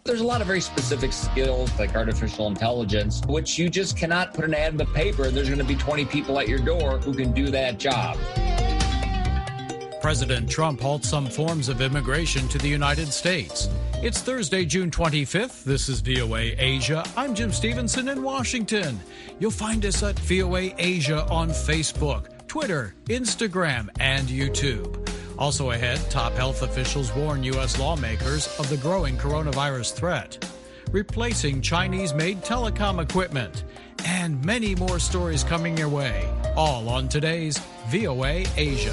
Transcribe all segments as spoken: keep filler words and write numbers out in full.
There's a lot of very specific skills like artificial intelligence, which you just cannot put an ad in the paper and there's going to be twenty people at your door who can do that job. President Trump halts some forms of immigration to the United States. It's Thursday, June twenty-fifth. This is V O A Asia. I'm Jim Stevenson in Washington. You'll find us at V O A Asia on Facebook, Twitter, Instagram, and YouTube. Also ahead, top health officials warn U S lawmakers of the growing coronavirus threat, replacing Chinese-made telecom equipment, and many more stories coming your way, all on today's V O A Asia.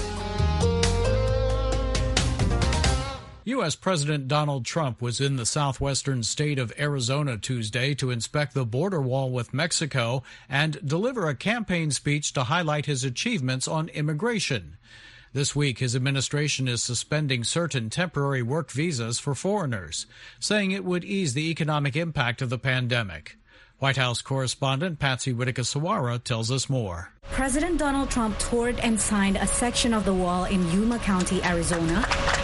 U S. President Donald Trump was in the southwestern state of Arizona Tuesday to inspect the border wall with Mexico and deliver a campaign speech to highlight his achievements on immigration. This week, his administration is suspending certain temporary work visas for foreigners, saying it would ease the economic impact of the pandemic. White House correspondent Patsy Witteka-Suara tells us more. President Donald Trump toured and signed a section of the wall in Yuma County, Arizona,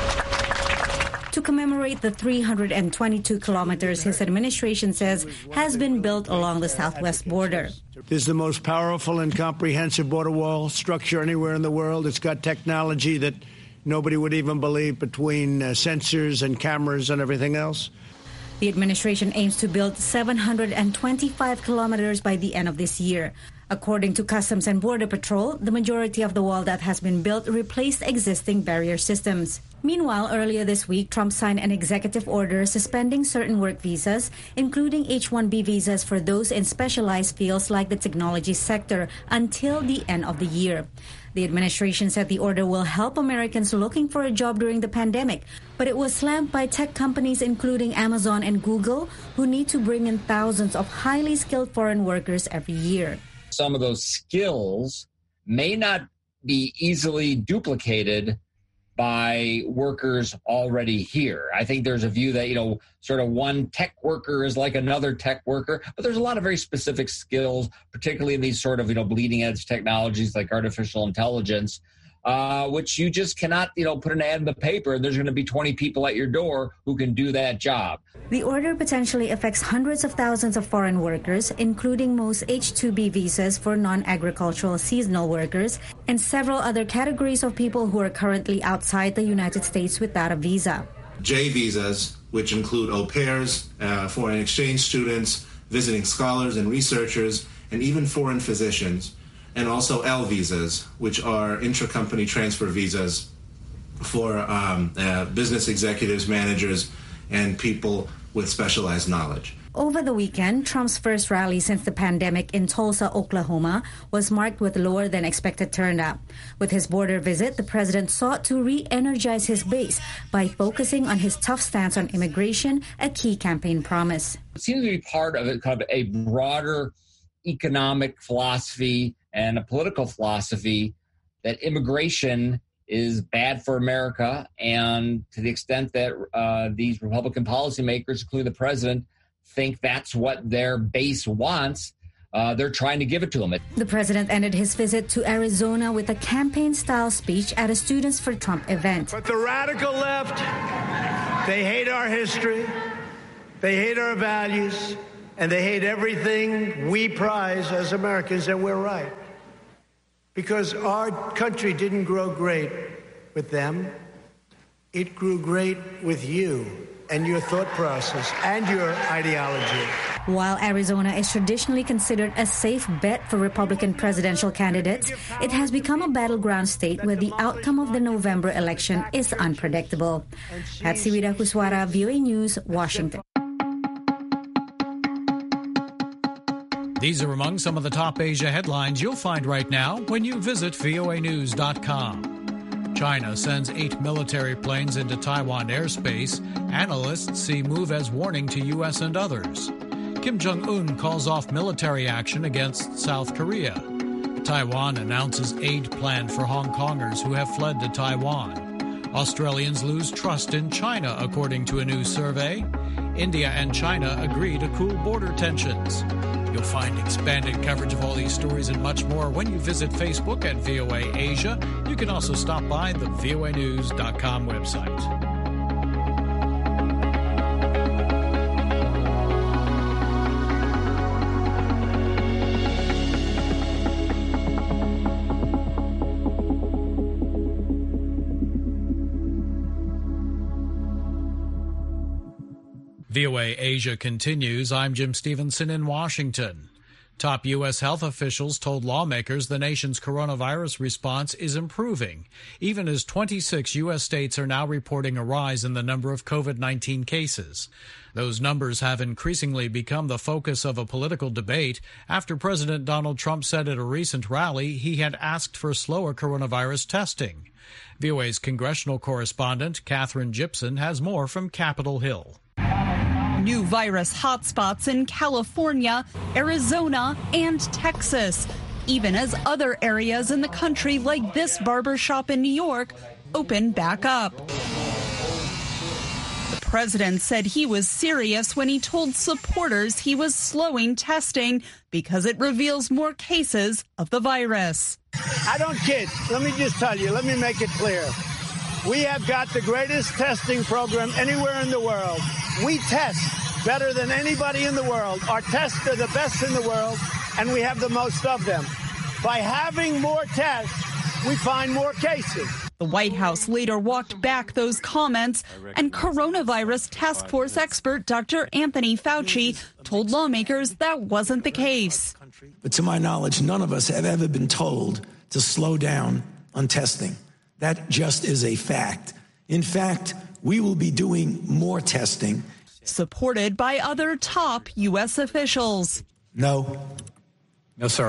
to commemorate the three hundred twenty-two kilometers his administration says has been built along the southwest border. This is the most powerful and comprehensive border wall structure anywhere in the world. It's got technology that nobody would even believe, between uh, sensors and cameras and everything else. The administration aims to build seven hundred twenty-five kilometers by the end of this year. According to Customs and Border Patrol, the majority of the wall that has been built replaced existing barrier systems. Meanwhile, earlier this week, Trump signed an executive order suspending certain work visas, including H one B visas for those in specialized fields like the technology sector, until the end of the year. The administration said the order will help Americans looking for a job during the pandemic, but it was slammed by tech companies including Amazon and Google, who need to bring in thousands of highly skilled foreign workers every year. Some of those skills may not be easily duplicated by workers already here. I think there's a view that, you know, sort of one tech worker is like another tech worker, but there's a lot of very specific skills, particularly in these sort of, you know, bleeding edge technologies like artificial intelligence, uh, which you just cannot, you know, put an ad in the paper and there's going to be twenty people at your door who can do that job. The order potentially affects hundreds of thousands of foreign workers, including most H two B visas for non-agricultural seasonal workers and several other categories of people who are currently outside the United States without a visa. J visas, which include au pairs, uh, foreign exchange students, visiting scholars and researchers, and even foreign physicians, and also L visas, which are intra-company transfer visas for um, uh, business executives, managers, and people with specialized knowledge. Over the weekend, Trump's first rally since the pandemic in Tulsa, Oklahoma, was marked with lower than expected turnout. With his border visit, the president sought to re-energize his base by focusing on his tough stance on immigration, a key campaign promise. It seems to be part of a, kind of a broader economic philosophy and a political philosophy that immigration is bad for America, and to the extent that uh, these Republican policymakers, including the president, think that's what their base wants, uh, they're trying to give it to them. The president ended his visit to Arizona with a campaign-style speech at a Students for Trump event. But the radical left, they hate our history, they hate our values, and they hate everything we prize as Americans, and we're right. Because our country didn't grow great with them. It grew great with you and your thought process and your ideology. While Arizona is traditionally considered a safe bet for Republican presidential candidates, it has become a battleground state where the outcome of the November election is unpredictable. Patsy Witteka-Suara, V O A News, Washington. These are among some of the top Asia headlines you'll find right now when you visit V O A news dot com. China sends eight military planes into Taiwan airspace. Analysts see move as warning to U S and others. Kim Jong-un calls off military action against South Korea. Taiwan announces aid plan for Hong Kongers who have fled to Taiwan. Australians lose trust in China, according to a new survey. India and China agree to cool border tensions. You'll find expanded coverage of all these stories and much more when you visit Facebook at V O A Asia. You can also stop by the V O A news dot com website. V O A Asia continues. I'm Jim Stevenson in Washington. Top U S health officials told lawmakers the nation's coronavirus response is improving, even as twenty-six U S states are now reporting a rise in the number of COVID nineteen cases. Those numbers have increasingly become the focus of a political debate after President Donald Trump said at a recent rally he had asked for slower coronavirus testing. V O A's congressional correspondent Katherine Gypson has more from Capitol Hill. New virus hotspots in California, Arizona, and Texas, even as other areas in the country like this barbershop in New York open back up. The president said he was serious when he told supporters he was slowing testing because it reveals more cases of the virus. I don't kid. Let me just tell you, let me make it clear. We have got the greatest testing program anywhere in the world. We test better than anybody in the world. Our tests are the best in the world, and we have the most of them. By having more tests, we find more cases. The White House later walked back those comments, and coronavirus task force expert Doctor Anthony Fauci told lawmakers that wasn't the case. But to my knowledge, none of us have ever been told to slow down on testing. That just is a fact. In fact, we will be doing more testing. Supported by other top U S officials. No. No, sir.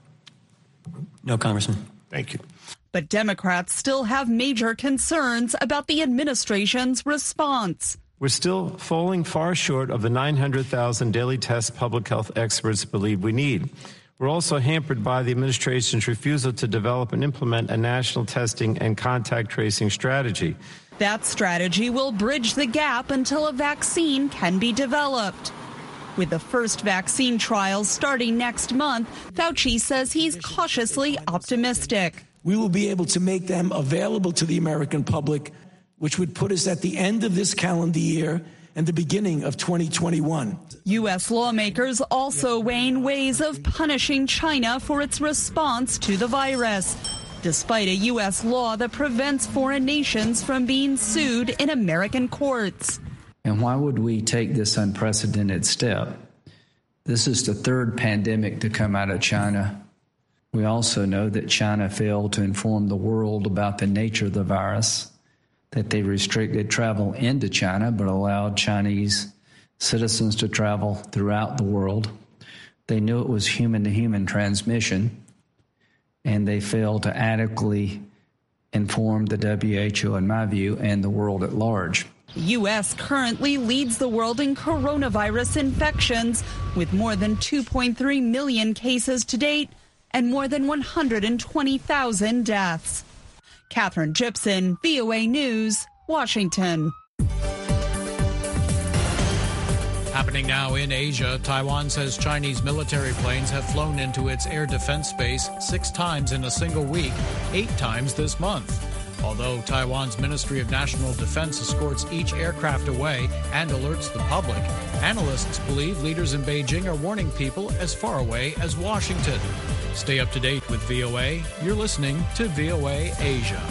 No, Congressman. Thank you. But Democrats still have major concerns about the administration's response. We're still falling far short of the nine hundred thousand daily tests public health experts believe we need. We're also hampered by the administration's refusal to develop and implement a national testing and contact tracing strategy. That strategy will bridge the gap until a vaccine can be developed. With the first vaccine trials starting next month, Fauci says he's cautiously optimistic. We will be able to make them available to the American public, which would put us at the end of this calendar year and the beginning of twenty twenty-one. U S lawmakers also weighing ways of punishing China for its response to the virus, despite a U S law that prevents foreign nations from being sued in American courts. And why would we take this unprecedented step? This is the third pandemic to come out of China. We also know that China failed to inform the world about the nature of the virus, that they restricted travel into China but allowed Chinese citizens to travel throughout the world. They knew it was human-to-human transmission, and they failed to adequately inform the W H O, in my view, and the world at large. The U S currently leads the world in coronavirus infections, with more than two point three million cases to date and more than one hundred twenty thousand deaths. Katherine Gypson, V O A News, Washington. Happening now in Asia, Taiwan says Chinese military planes have flown into its air defense base six times in a single week, eight times this month. Although Taiwan's Ministry of National Defense escorts each aircraft away and alerts the public, analysts believe leaders in Beijing are warning people as far away as Washington. Stay up to date with V O A. You're listening to V O A Asia.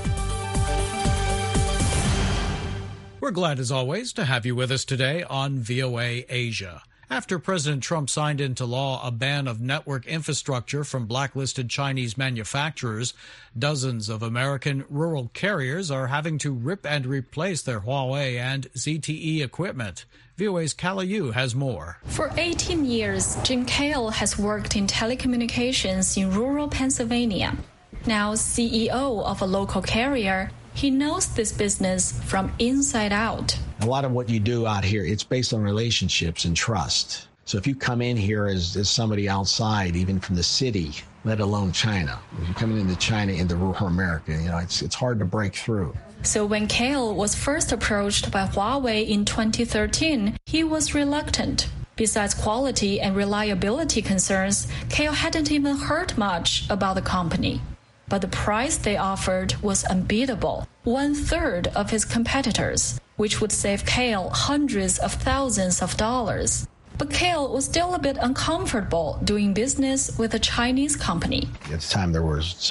We're glad, as always, to have you with us today on V O A Asia. After President Trump signed into law a ban of network infrastructure from blacklisted Chinese manufacturers, dozens of American rural carriers are having to rip and replace their Huawei and Z T E equipment. V O A's Kala Yu has more. For eighteen years, Jim Kale has worked in telecommunications in rural Pennsylvania. Now C E O of a local carrier, he knows this business from inside out. A lot of what you do out here, it's based on relationships and trust. So if you come in here as, as somebody outside, even from the city, let alone China, if you're coming into China, into rural America, you know, it's it's hard to break through. So when Kale was first approached by Huawei in twenty thirteen, he was reluctant. Besides quality and reliability concerns, Kale hadn't even heard much about the company. But the price they offered was unbeatable, one-third of his competitors, which would save Kale hundreds of thousands of dollars. But Kale was still a bit uncomfortable doing business with a Chinese company. At the time, there was some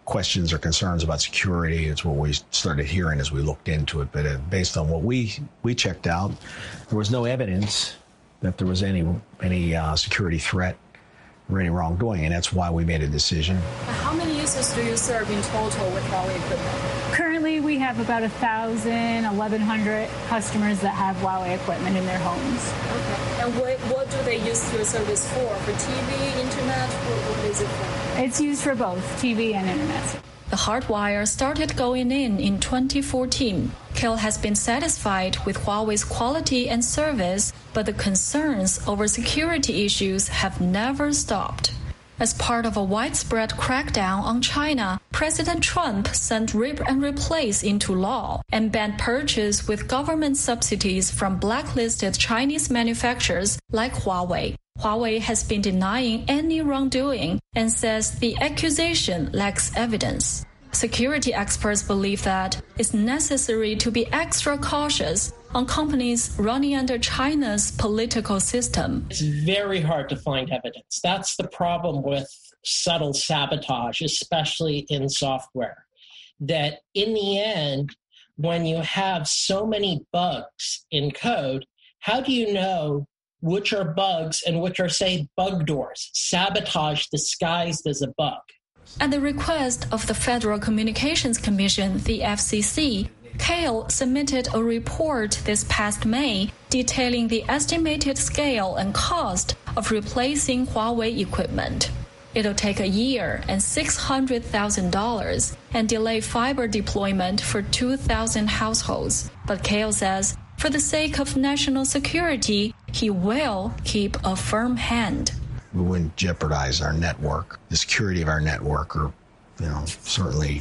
questions or concerns about security. It's what we started hearing as we looked into it. But uh, based on what we we checked out, there was no evidence that there was any any uh, security threat or any wrongdoing, and that's why we made a decision. How many users do you serve in total with Huawei equipment? Currently, we have about one thousand, eleven hundred customers that have Huawei equipment in their homes. Okay. And what, what do they use your service for? For T V, internet? What, what is it for? It's used for both T V and internet. The hardwire started going in in twenty fourteen. K L has been satisfied with Huawei's quality and service, but the concerns over security issues have never stopped. As part of a widespread crackdown on China, President Trump sent rip and replace into law and banned purchase with government subsidies from blacklisted Chinese manufacturers like Huawei. Huawei has been denying any wrongdoing and says the accusation lacks evidence. Security experts believe that it's necessary to be extra cautious on companies running under China's political system. It's very hard to find evidence. That's the problem with subtle sabotage, especially in software, that in the end, when you have so many bugs in code, how do you know which are bugs and which are, say, bug doors, sabotage disguised as a bug? At the request of the Federal Communications Commission, the F C C, K L submitted a report this past May detailing the estimated scale and cost of replacing Huawei equipment. It'll take a year and six hundred thousand dollars and delay fiber deployment for two thousand households. But K L says, for the sake of national security, he will keep a firm hand. We wouldn't jeopardize our network, the security of our network, or, you know, certainly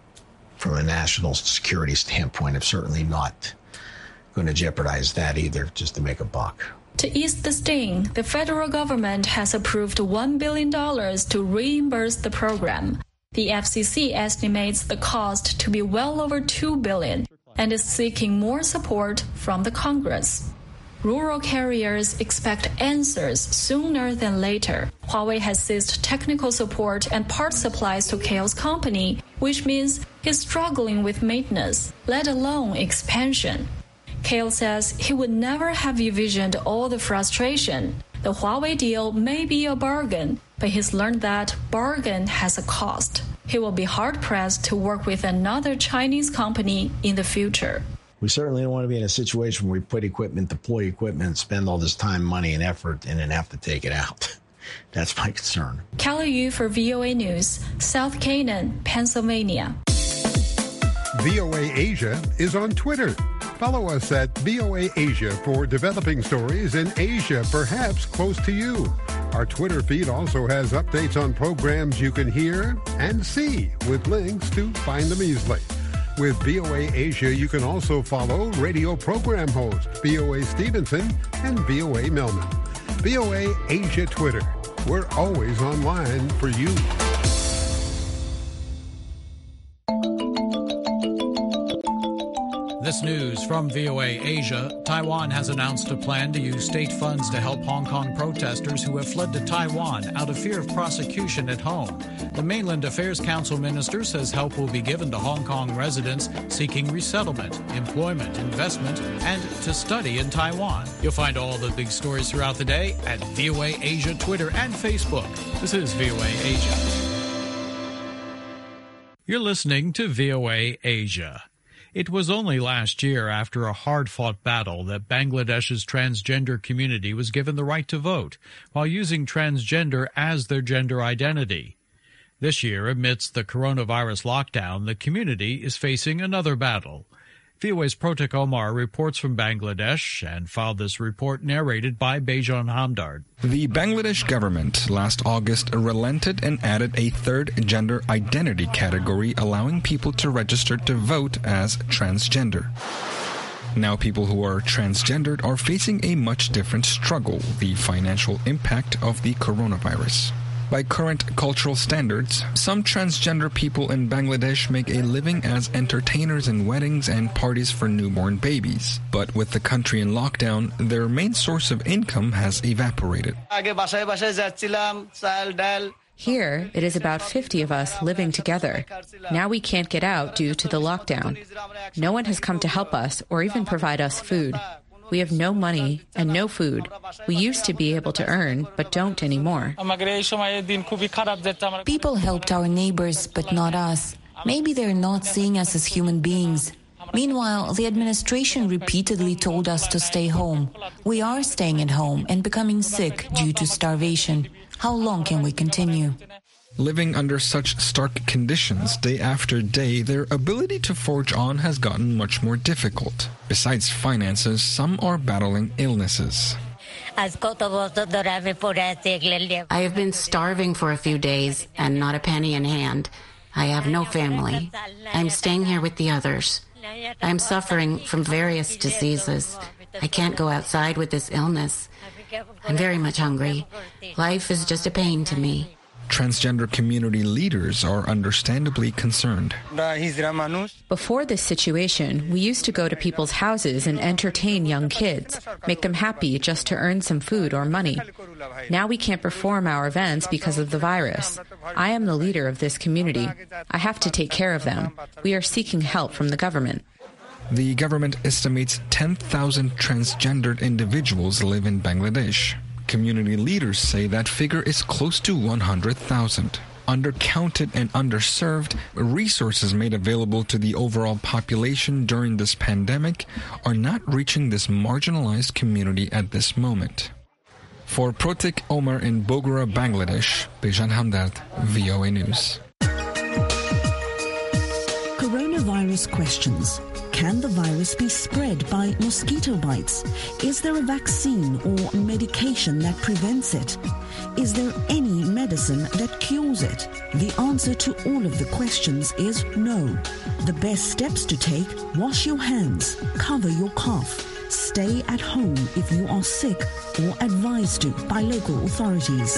from a national security standpoint, I'm certainly not going to jeopardize that either just to make a buck. To ease the sting, the federal government has approved one billion dollars to reimburse the program. The F C C estimates the cost to be well over two billion dollars and is seeking more support from the Congress. Rural carriers expect answers sooner than later. Huawei has ceased technical support and part supplies to K L's company, which means he's struggling with maintenance, let alone expansion. K L says he would never have envisioned all the frustration. The Huawei deal may be a bargain, but he's learned that bargain has a cost. He will be hard-pressed to work with another Chinese company in the future. We certainly don't want to be in a situation where we put equipment, deploy equipment, spend all this time, money, and effort, and then have to take it out. That's my concern. Kelly Yu for V O A News, South Canaan, Pennsylvania. V O A Asia is on Twitter. Follow us at V O A Asia for developing stories in Asia, perhaps close to you. Our Twitter feed also has updates on programs you can hear and see with links to find them easily. With V O A Asia, you can also follow radio program host V O A Stevenson and V O A Melman. V O A Asia Twitter. We're always online for you. This news from V O A Asia. Taiwan has announced a plan to use state funds to help Hong Kong protesters who have fled to Taiwan out of fear of prosecution at home. The Mainland Affairs Council minister says help will be given to Hong Kong residents seeking resettlement, employment, investment, and to study in Taiwan. You'll find all the big stories throughout the day at V O A Asia Twitter and Facebook. This is V O A Asia. You're listening to V O A Asia. It was only last year, after a hard-fought battle, that Bangladesh's transgender community was given the right to vote, while using transgender as their gender identity. This year, amidst the coronavirus lockdown, the community is facing another battle. V O A's Protek Omar reports from Bangladesh and filed this report narrated by Bejan Hamdard. The Bangladesh government last August relented and added a third gender identity category, allowing people to register to vote as transgender. Now people who are transgendered are facing a much different struggle, the financial impact of the coronavirus. By current cultural standards, some transgender people in Bangladesh make a living as entertainers in weddings and parties for newborn babies. But with the country in lockdown, their main source of income has evaporated. Here, it is about fifty of us living together. Now we can't get out due to the lockdown. No one has come to help us or even provide us food. We have no money and no food. We used to be able to earn, but don't anymore. People helped our neighbors, but not us. Maybe they're not seeing us as human beings. Meanwhile, the administration repeatedly told us to stay home. We are staying at home and becoming sick due to starvation. How long can we continue? Living under such stark conditions day after day, their ability to forge on has gotten much more difficult. Besides finances, some are battling illnesses. I have been starving for a few days and not a penny in hand. I have no family. I'm staying here with the others. I'm suffering from various diseases. I can't go outside with this illness. I'm very much hungry. Life is just a pain to me. Transgender community leaders are understandably concerned. Before this situation, we used to go to people's houses and entertain young kids, make them happy just to earn some food or money. Now we can't perform our events because of the virus. I am the leader of this community. I have to take care of them. We are seeking help from the government. The government estimates ten thousand transgendered individuals live in Bangladesh. Community leaders say that figure is close to one hundred thousand. Undercounted and underserved, resources made available to the overall population during this pandemic are not reaching this marginalized community at this moment. For Protik Omar in Bogora, Bangladesh, Bijan Hamdard, V O A News. Coronavirus questions. Can the virus be spread by mosquito bites? Is there a vaccine or medication that prevents it? Is there any medicine that cures it? The answer to all of the questions is no. The best steps to take: wash your hands, cover your cough, stay at home if you are sick or advised to by local authorities.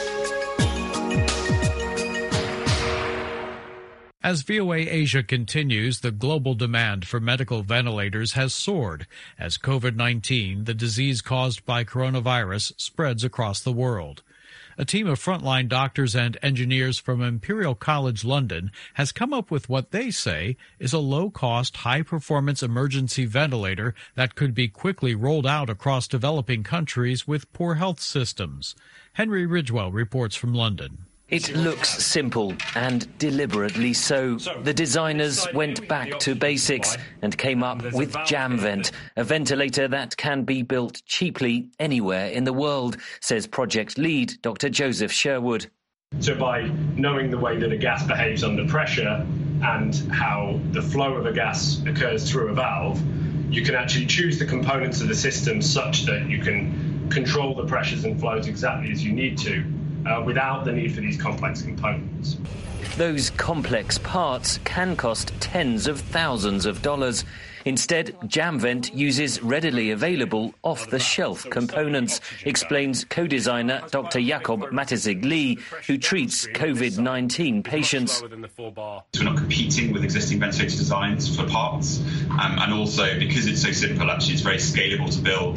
As V O A Asia continues, the global demand for medical ventilators has soared as COVID nineteen, the disease caused by coronavirus, spreads across the world. A team of frontline doctors and engineers from Imperial College London has come up with what they say is a low-cost, high-performance emergency ventilator that could be quickly rolled out across developing countries with poor health systems. Henry Ridgwell reports from London. It looks simple, and deliberately so. The designers went back to basics and came up with JamVent, a ventilator that can be built cheaply anywhere in the world, says project lead Doctor Joseph Sherwood. So by knowing the way that a gas behaves under pressure and how the flow of a gas occurs through a valve, you can actually choose the components of the system such that you can control the pressures and flows exactly as you need to. Uh, without the need for these complex components. Those complex parts can cost tens of thousands of dollars. Instead, JamVent uses readily available off-the-shelf components, explains co-designer Doctor Jakob Matizig-Lee, who treats COVID nineteen patients. We're not competing with existing ventilator designs for parts, um, and also because it's so simple, actually it's very scalable to build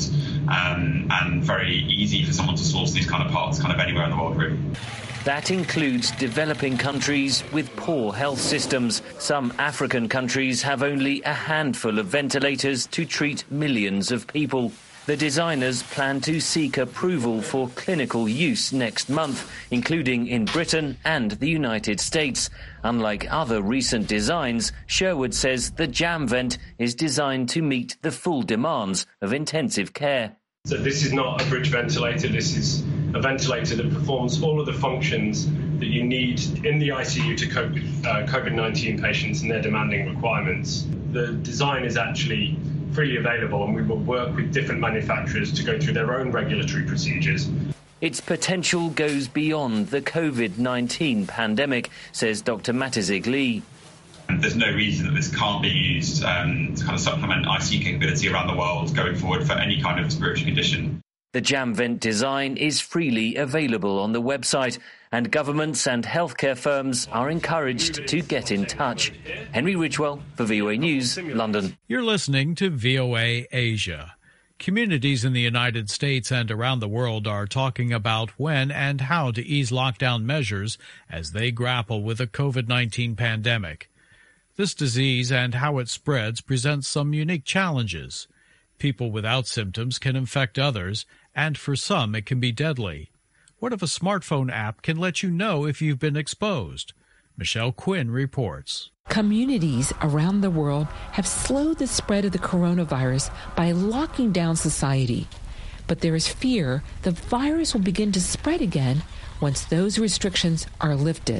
um, and very easy for someone to source these kind of parts kind of anywhere in the world, really. That includes developing countries with poor health systems. Some African countries have only a handful of ventilators to treat millions of people. The designers plan to seek approval for clinical use next month, including in Britain and the United States. Unlike other recent designs, Sherwood says the JamVent is designed to meet the full demands of intensive care. So this is not a bridge ventilator, this is a ventilator that performs all of the functions that you need in the I C U to cope with uh, COVID nineteen patients and their demanding requirements. The design is actually freely available, and we will work with different manufacturers to go through their own regulatory procedures. Its potential goes beyond the COVID nineteen pandemic, says Doctor Matizig-Lee. And there's no reason that this can't be used um, to kind of supplement I C U capability around the world going forward for any kind of respiratory condition. The JamVent design is freely available on the website, and governments and healthcare firms are encouraged to get in touch. Henry Ridgwell for V O A News, London. You're listening to V O A Asia. Communities in the United States and around the world are talking about when and how to ease lockdown measures as they grapple with the COVID nineteen pandemic. This disease and how it spreads presents some unique challenges. People without symptoms can infect others, and for some it can be deadly. What if a smartphone app can let you know if you've been exposed? Michelle Quinn reports. Communities around the world have slowed the spread of the coronavirus by locking down society. But there is fear the virus will begin to spread again once those restrictions are lifted.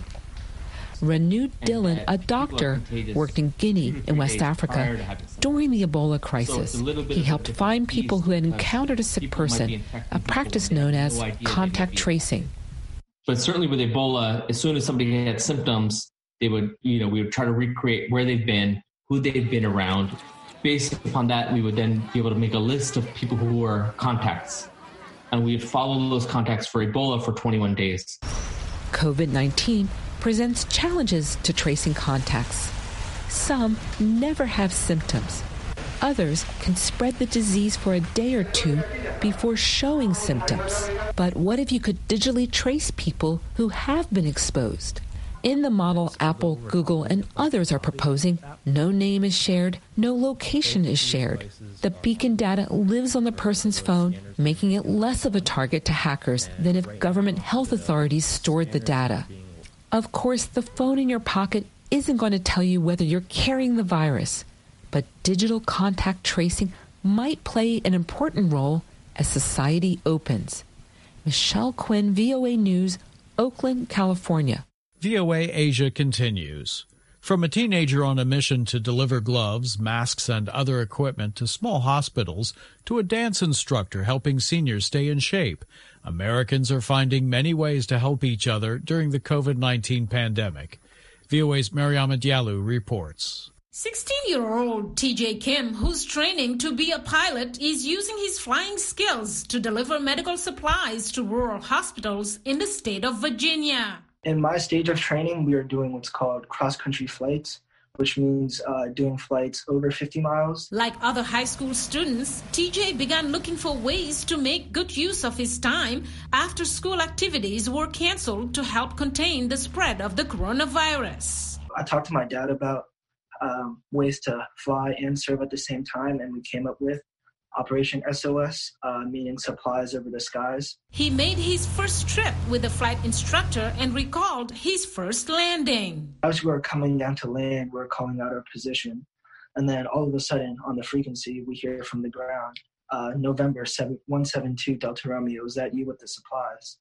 Renu Dillon, a doctor, worked in Guinea in West Africa during the Ebola crisis. He helped find people who had encountered a sick person, a practice known as contact tracing. But certainly with Ebola, as soon as somebody had symptoms, they would, you know, we would try to recreate where they've been, who they've been around. Based upon that, we would then be able to make a list of people who were contacts. And we would follow those contacts for Ebola for twenty-one days. COVID nineteen presents challenges to tracing contacts. Some never have symptoms. Others can spread the disease for a day or two before showing symptoms. But what if you could digitally trace people who have been exposed? In the model Apple, Google, and others are proposing, no name is shared, no location is shared. The beacon data lives on the person's phone, making it less of a target to hackers than if government health authorities stored the data. Of course, the phone in your pocket isn't going to tell you whether you're carrying the virus, but digital contact tracing might play an important role as society opens. Michelle Quinn, V O A News, Oakland, California. V O A Asia continues. From a teenager on a mission to deliver gloves, masks, and other equipment to small hospitals, to a dance instructor helping seniors stay in shape, Americans are finding many ways to help each other during the COVID nineteen pandemic. V O A's Mariama Diallo reports. sixteen-year-old T J Kim, who's training to be a pilot, is using his flying skills to deliver medical supplies to rural hospitals in the state of Virginia. In my stage of training, we are doing what's called cross-country flights, which means uh, doing flights over fifty miles. Like other high school students, T J began looking for ways to make good use of his time after school activities were canceled to help contain the spread of the coronavirus. I talked to my dad about um, ways to fly and serve at the same time, and we came up with Operation S O S, uh, meaning supplies over the skies. He made his first trip with a flight instructor and recalled his first landing. As we were coming down to land, we were calling out our position. And then all of a sudden, on the frequency, we hear from the ground, uh, November one seven two Delta Romeo, is that you with the supplies?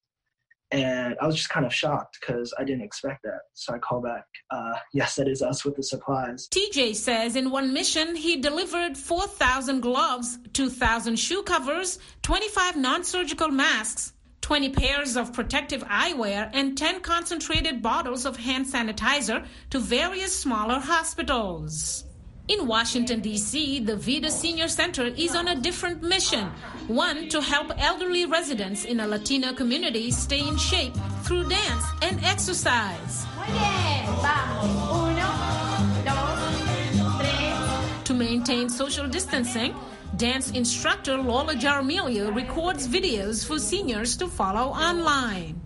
And I was just kind of shocked because I didn't expect that. So I call back, uh, yes, that is us with the supplies. T J says in one mission, he delivered four thousand gloves, two thousand shoe covers, twenty-five non-surgical masks, twenty pairs of protective eyewear, and ten concentrated bottles of hand sanitizer to various smaller hospitals. In Washington, D C, the Vida Senior Center is on a different mission, one to help elderly residents in a Latino community stay in shape through dance and exercise. To maintain social distancing, dance instructor Lola Jaramillo records videos for seniors to follow online.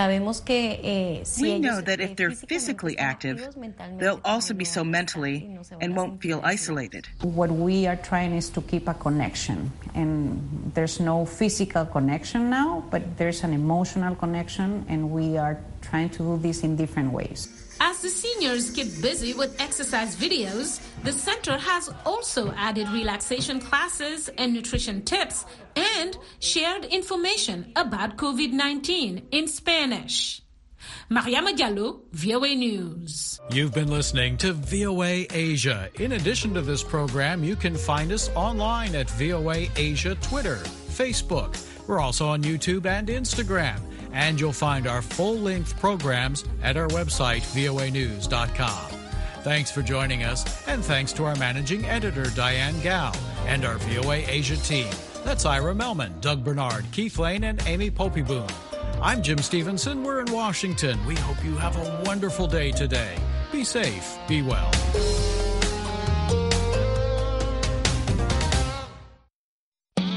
We know that if they're physically active, they'll also be so mentally and won't feel isolated. What we are trying is to keep a connection. And there's no physical connection now, but there's an emotional connection, and we are trying to do this in different ways. As the seniors get busy with exercise videos, the center has also added relaxation classes and nutrition tips and shared information about COVID nineteen in Spanish. Mariama Diallo, V O A News. You've been listening to V O A Asia. In addition to this program, you can find us online at V O A Asia Twitter, Facebook. We're also on YouTube and Instagram. And you'll find our full-length programs at our website, V O A news dot com. Thanks for joining us, and thanks to our managing editor, Diane Gao, and our V O A Asia team. That's Ira Melman, Doug Bernard, Keith Lane, and Amy Poppyboom. I'm Jim Stevenson. We're in Washington. We hope you have a wonderful day today. Be safe. Be well.